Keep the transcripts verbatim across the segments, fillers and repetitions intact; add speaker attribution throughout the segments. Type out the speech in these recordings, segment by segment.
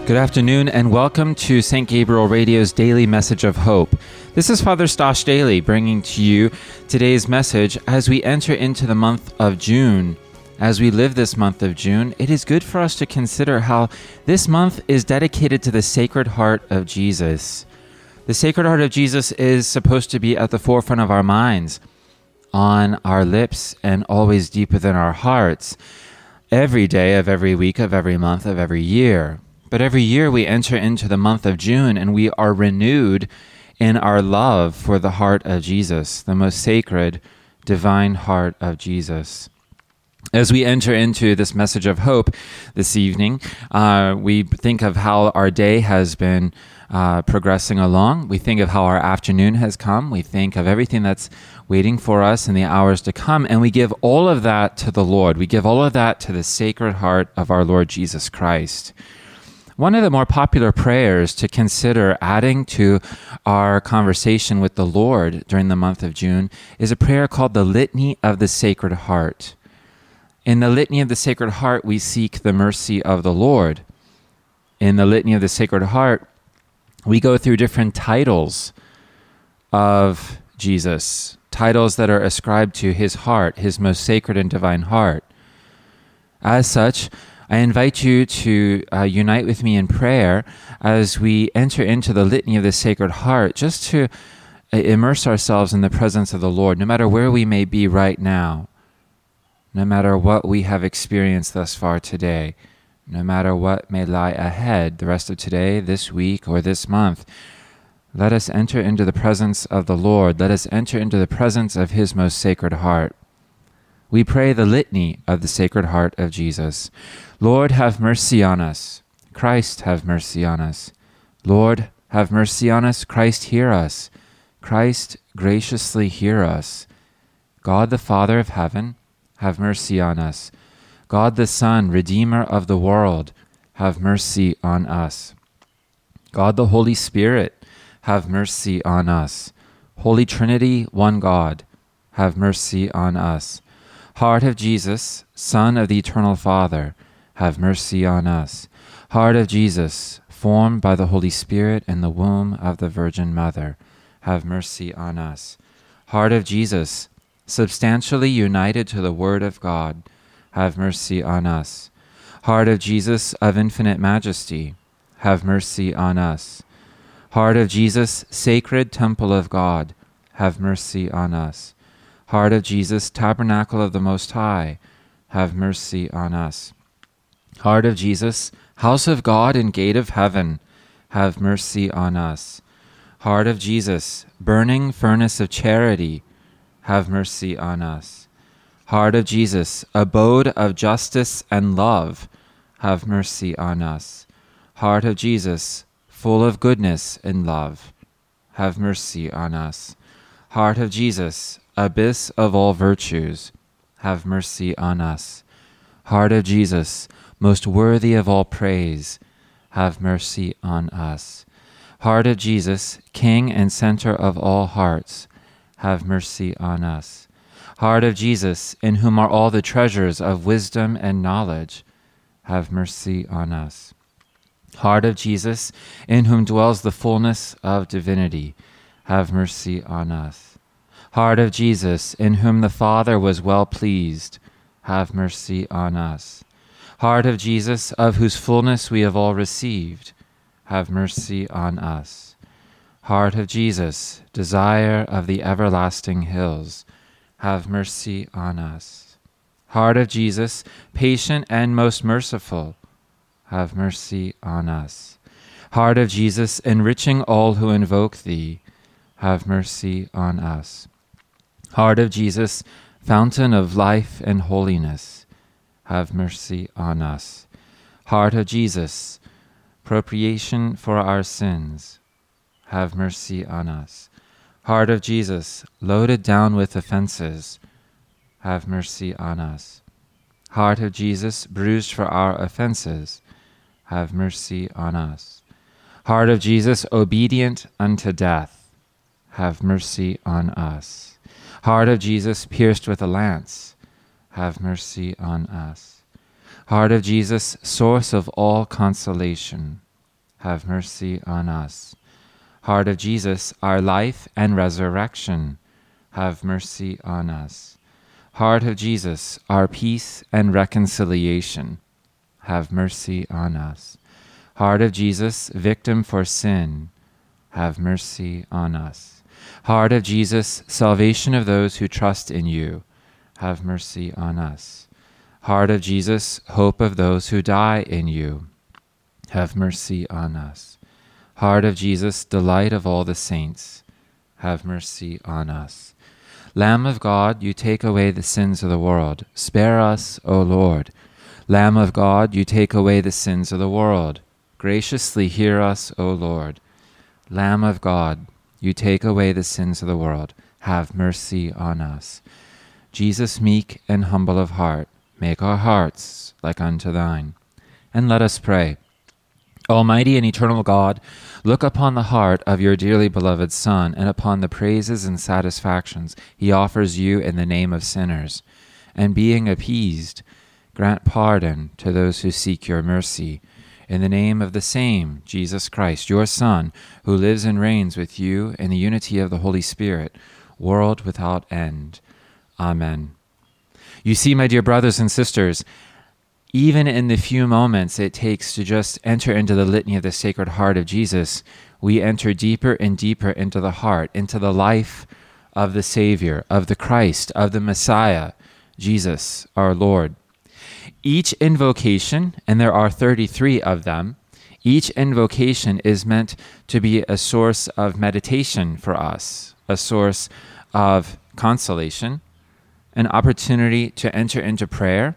Speaker 1: Good afternoon and welcome to Saint Gabriel Radio's Daily Message of Hope. This is Father Stosh Daly bringing to you today's message as we enter into the month of June. As we live this month of June, it is good for us to consider how this month is dedicated to the Sacred Heart of Jesus. The Sacred Heart of Jesus is supposed to be at the forefront of our minds, on our lips, and always deep within our hearts, every day of every week of every month of every year. But every year we enter into the month of June and we are renewed in our love for the heart of Jesus, the most sacred, divine heart of Jesus. As we enter into this message of hope this evening, uh, we think of how our day has been uh, progressing along. We think of how our afternoon has come. We think of everything that's waiting for us in the hours to come. And we give all of that to the Lord. We give all of that to the Sacred Heart of our Lord Jesus Christ. One of the more popular prayers to consider adding to our conversation with the Lord during the month of June is a prayer called the Litany of the Sacred Heart. In the Litany of the Sacred Heart, we seek the mercy of the Lord. In the Litany of the Sacred Heart, we go through different titles of Jesus, titles that are ascribed to his heart, his most sacred and divine heart. As such, I invite you to uh, unite with me in prayer as we enter into the Litany of the Sacred Heart, just to uh, immerse ourselves in the presence of the Lord, no matter where we may be right now, no matter what we have experienced thus far today, no matter what may lie ahead the rest of today, this week, or this month. Let us enter into the presence of the Lord. Let us enter into the presence of his most sacred heart. We pray the Litany of the Sacred Heart of Jesus. Lord, have mercy on us. Christ, have mercy on us. Lord, have mercy on us. Christ, hear us. Christ, graciously hear us. God the Father of heaven, have mercy on us. God the Son, Redeemer of the world, have mercy on us. God the Holy Spirit, have mercy on us. Holy Trinity, one God, have mercy on us. Heart of Jesus, Son of the Eternal Father, have mercy on us. Heart of Jesus, formed by the Holy Spirit in the womb of the Virgin Mother, have mercy on us. Heart of Jesus, substantially united to the Word of God, have mercy on us. Heart of Jesus of infinite majesty, have mercy on us. Heart of Jesus, sacred temple of God, have mercy on us. Heart of Jesus, tabernacle of the Most High, have mercy on us. Heart of Jesus, house of God and gate of heaven, have mercy on us. Heart of Jesus, burning furnace of charity, have mercy on us. Heart of Jesus, abode of justice and love, have mercy on us. Heart of Jesus, full of goodness and love, have mercy on us. Heart of Jesus, abyss of all virtues, have mercy on us. Heart of Jesus, most worthy of all praise, have mercy on us. Heart of Jesus, King and center of all hearts, have mercy on us. Heart of Jesus, in whom are all the treasures of wisdom and knowledge, have mercy on us. Heart of Jesus, in whom dwells the fullness of divinity, have mercy on us. Heart of Jesus, in whom the Father was well pleased, have mercy on us. Heart of Jesus, of whose fullness we have all received, have mercy on us. Heart of Jesus, desire of the everlasting hills, have mercy on us. Heart of Jesus, patient and most merciful, have mercy on us. Heart of Jesus, enriching all who invoke thee, have mercy on us. Heart of Jesus, fountain of life and holiness, have mercy on us. Heart of Jesus, propitiation for our sins, have mercy on us. Heart of Jesus, loaded down with offenses, have mercy on us. Heart of Jesus, bruised for our offenses, have mercy on us. Heart of Jesus, obedient unto death, have mercy on us. Heart of Jesus, pierced with a lance, have mercy on us. Heart of Jesus, source of all consolation, have mercy on us. Heart of Jesus, our life and resurrection, have mercy on us. Heart of Jesus, our peace and reconciliation, have mercy on us. Heart of Jesus, victim for sin, have mercy on us. Heart of Jesus, salvation of those who trust in you, have mercy on us. Heart of Jesus, hope of those who die in you, have mercy on us. Heart of Jesus, delight of all the saints, have mercy on us. Lamb of God, you take away the sins of the world. Spare us, O Lord. Lamb of God, you take away the sins of the world. Graciously hear us, O Lord. Lamb of God, you take away the sins of the world. Have mercy on us. Jesus, meek and humble of heart, make our hearts like unto thine. And let us pray. Almighty and eternal God, look upon the heart of your dearly beloved Son and upon the praises and satisfactions he offers you in the name of sinners. And being appeased, grant pardon to those who seek your mercy. In the name of the same Jesus Christ, your Son, who lives and reigns with you in the unity of the Holy Spirit, world without end. Amen. You see, my dear brothers and sisters, even in the few moments it takes to just enter into the litany of the Sacred Heart of Jesus, we enter deeper and deeper into the heart, into the life of the Savior, of the Christ, of the Messiah, Jesus, our Lord. Each invocation, and there are thirty-three of them, each invocation is meant to be a source of meditation for us, a source of consolation, an opportunity to enter into prayer,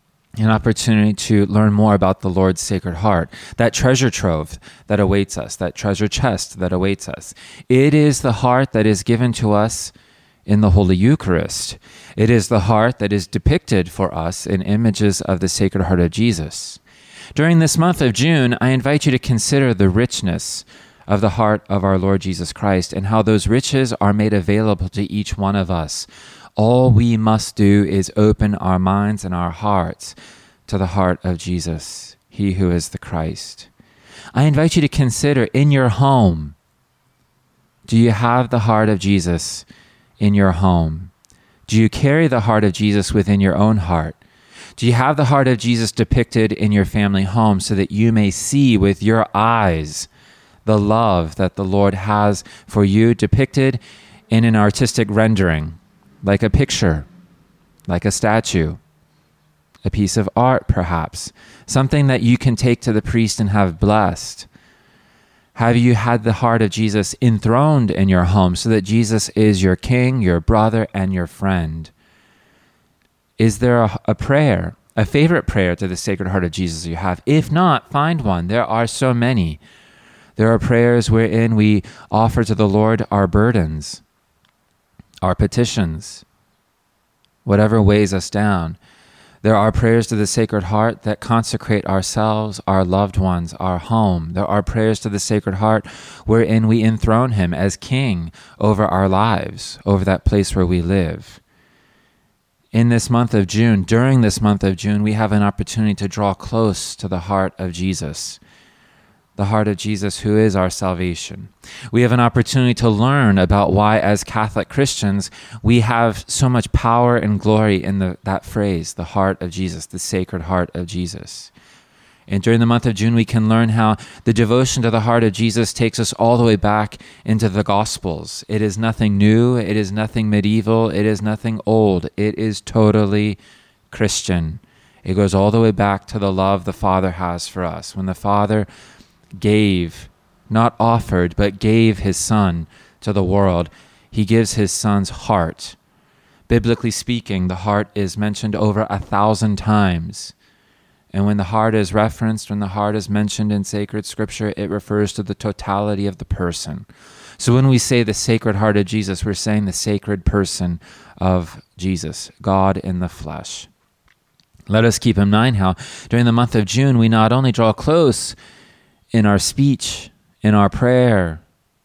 Speaker 1: an opportunity to learn more about the Lord's Sacred Heart, that treasure trove that awaits us, that treasure chest that awaits us. It is the heart that is given to us in the Holy Eucharist. It is the heart that is depicted for us in images of the Sacred Heart of Jesus. During this month of June, I invite you to consider the richness of the heart of our Lord Jesus Christ and how those riches are made available to each one of us. All we must do is open our minds and our hearts to the heart of Jesus, he who is the Christ. I invite you to consider in your home, do you have the heart of Jesus in your home? Do you carry the heart of Jesus within your own heart? Do you have the heart of Jesus depicted in your family home so that you may see with your eyes the love that the Lord has for you depicted in an artistic rendering? Like a picture, like a statue, a piece of art perhaps, something that you can take to the priest and have blessed. Have you had the heart of Jesus enthroned in your home so that Jesus is your king, your brother, and your friend? Is there a, a prayer, a favorite prayer to the Sacred Heart of Jesus you have? If not, find one. There are so many. There are prayers wherein we offer to the Lord our burdens, our petitions, whatever weighs us down. There are prayers to the Sacred Heart that consecrate ourselves, our loved ones, our home. There are prayers to the Sacred Heart wherein we enthrone him as king over our lives, over that place where we live. In this month of June, during this month of June, we have an opportunity to draw close to the heart of Jesus, the heart of Jesus who is our salvation. We have an opportunity to learn about why, as Catholic Christians, we have so much power and glory in the, that phrase, the heart of Jesus, the Sacred Heart of Jesus. And during the month of June, we can learn how the devotion to the heart of Jesus takes us all the way back into the Gospels. It is nothing new. It is nothing medieval. It is nothing old. It is totally Christian. It goes all the way back to the love the Father has for us. When the Father gave, not offered, but gave his Son to the world, he gives his Son's heart. Biblically speaking, the heart is mentioned over a thousand times. And when the heart is referenced, when the heart is mentioned in sacred scripture, it refers to the totality of the person. So when we say the Sacred Heart of Jesus, we're saying the sacred person of Jesus, God in the flesh. Let us keep in mind how during the month of June, we not only draw close in our speech, in our prayer,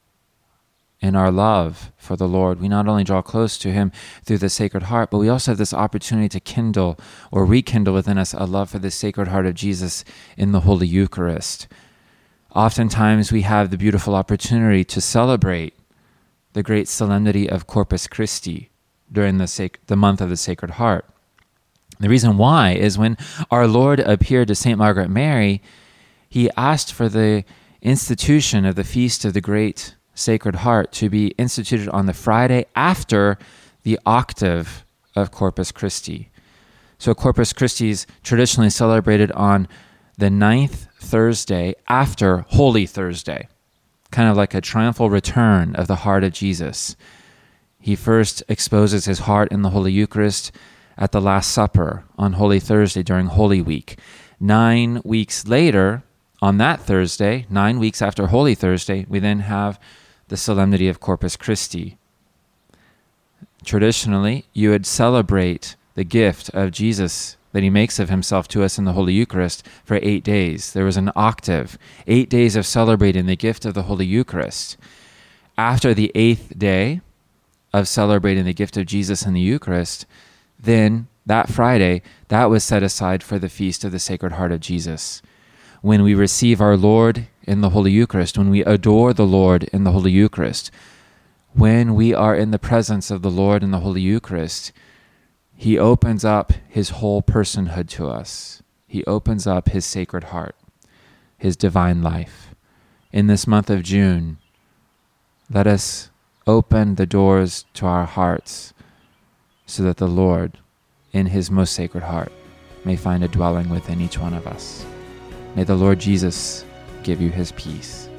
Speaker 1: in our love for the Lord, we not only draw close to him through the Sacred Heart, but we also have this opportunity to kindle or rekindle within us a love for the Sacred Heart of Jesus in the Holy Eucharist. Oftentimes we have the beautiful opportunity to celebrate the great solemnity of Corpus Christi during the, sac- the month of the Sacred Heart. The reason why is when our Lord appeared to Saint Margaret Mary, he asked for the institution of the Feast of the Great Sacred Heart to be instituted on the Friday after the octave of Corpus Christi. So Corpus Christi is traditionally celebrated on the ninth Thursday after Holy Thursday, kind of like a triumphal return of the heart of Jesus. He first exposes his heart in the Holy Eucharist at the Last Supper on Holy Thursday during Holy Week. Nine weeks later, on that Thursday, nine weeks after Holy Thursday, we then have the Solemnity of Corpus Christi. Traditionally, you would celebrate the gift of Jesus that he makes of himself to us in the Holy Eucharist for eight days. There was an octave, eight days of celebrating the gift of the Holy Eucharist. After the eighth day of celebrating the gift of Jesus in the Eucharist, then that Friday, that was set aside for the Feast of the Sacred Heart of Jesus. When we receive our Lord in the Holy Eucharist, when we adore the Lord in the Holy Eucharist, when we are in the presence of the Lord in the Holy Eucharist, he opens up his whole personhood to us. He opens up his Sacred Heart, his divine life. In this month of June, let us open the doors to our hearts so that the Lord, in his most Sacred Heart, may find a dwelling within each one of us. May the Lord Jesus give you his peace.